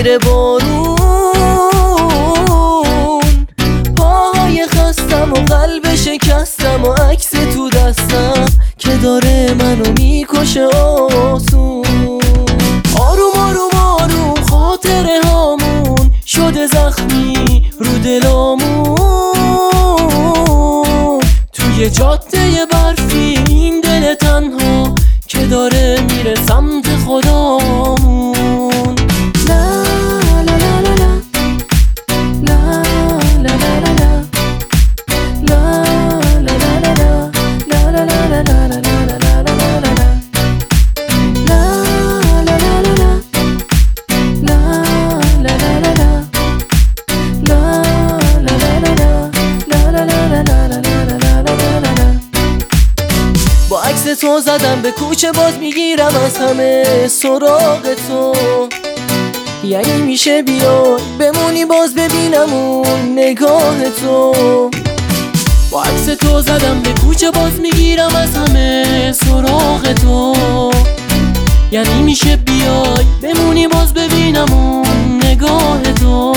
میگیره بارون، پاهای خستم و قلب شکستم و عکس تو دستم که داره منو میکشه آسون. آروم آروم آروم خاطره هامون شده زخمی رو دلامون، توی جاده برفی این دل تنها که داره میره سمت خدامون. لا لا لا لا لا لا لا لا لا لا لا لا لا لا با عکس تو زدم به کوچه، باز میگیرم از همه سراغ تو. یعنی میشه بیای بمونی باز ببینم اون نگاه تو. با عکس تو زدم به کوچه، باز میگیرم از همه سراغ تو. یعنی میشه بیای بمونی باز ببینم اون نگاه تو.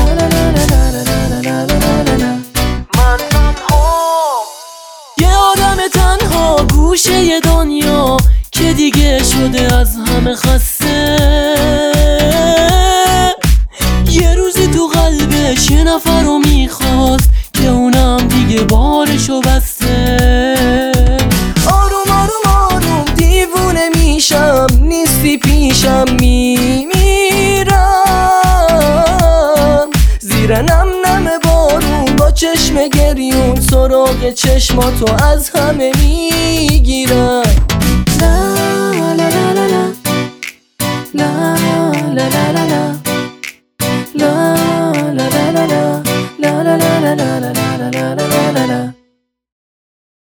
یه آدم تنها گوشه دنیا که دیگه شده از همه خسته، یه روزی تو قلبش یه نفر رو میخواست که اونم دیگه بارشو بسته. آروم آروم آروم دیوونه میشم، نیستی پیشم میمیرم، زیر نم نم بارون با چشم گریون سراغ چشماتو از همه میگیرم. لا لا لا لا لا لا لا لا